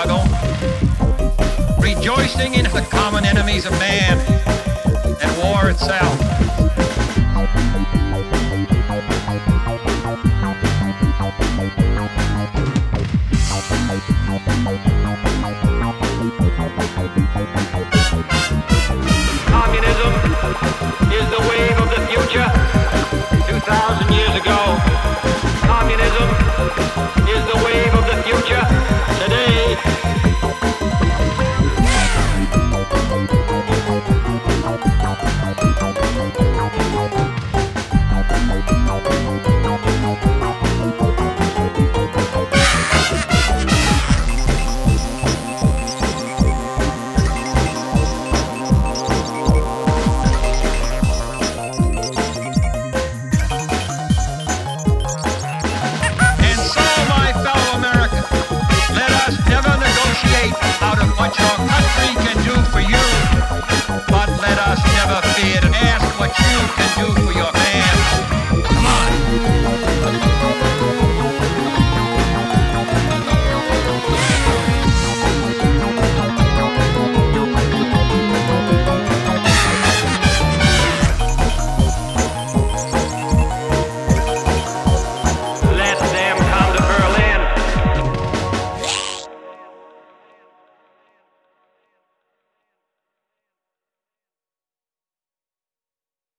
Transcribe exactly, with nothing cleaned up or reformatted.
struggle, rejoicing in the common enemies of man and war itself. Communism is the wave of the future. Two thousand years ago, communism is the wave